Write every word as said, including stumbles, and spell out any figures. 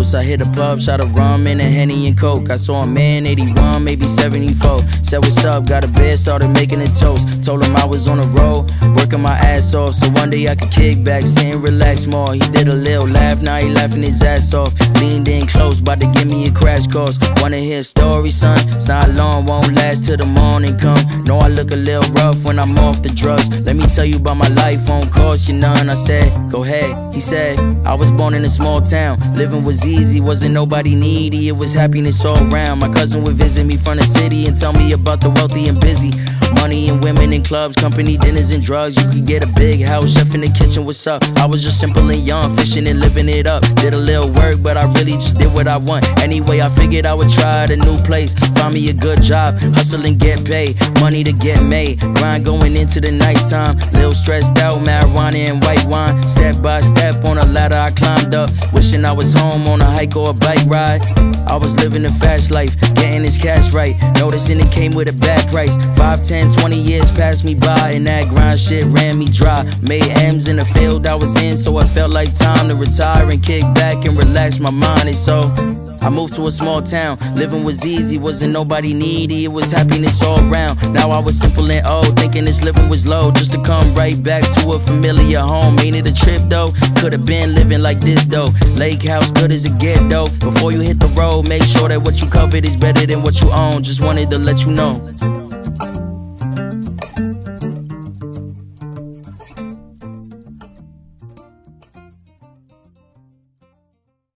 close. I hit a pub, shot a rum and a Henny and Coke. I saw a man, eighty-one, maybe seventy-four. Said what's up, got a bed, started making a toast. Told him I was on the road, working my ass off, so one day I could kick back, sit and relax more. He did a little laugh, now he laughing his ass off. Leaned in close, bout to give me a crash course. Wanna hear a story, son? It's not long, won't last till the morning come. Know I look a little rough when I'm off the drugs. Let me tell you about my life, won't cost you none. I said, go ahead. He said, I was born in a small town. Living was easy, wasn't nobody needy. It was happiness all around. My cousin would visit me from the city and tell me about the wealthy and busy. Money and women and clubs, company dinners and drugs. You could get a big house, chef in the kitchen, what's up? I was just simple and young, fishing and living it up. Did a little work, but I really just did what I want. Anyway, I figured I would try at a new place. Find me a good job, hustle and get paid. Money to get made, grind going into the nighttime. Little stressed out, marijuana and white wine. Step by step on a ladder I climbed up. Wishing I was home on a hike or a bike ride. I was living a fast life, getting this cash right. Noticing it came with a bad price. Five, ten, twenty years passed me by, and that grind shit ran me dry. Made M's in the field I was in, so I felt like time to retire and kick back and relax my mind. And so I moved to a small town. Living was easy, wasn't nobody needy. It was happiness all around. Now I was simple and old, thinking this living was low, just to come right back to a familiar home. Ain't it a trip though? Could've been living like this though. Lake house good as it get though. Before you hit the road, make sure that what you covered is better than what you own. Just wanted to let you know.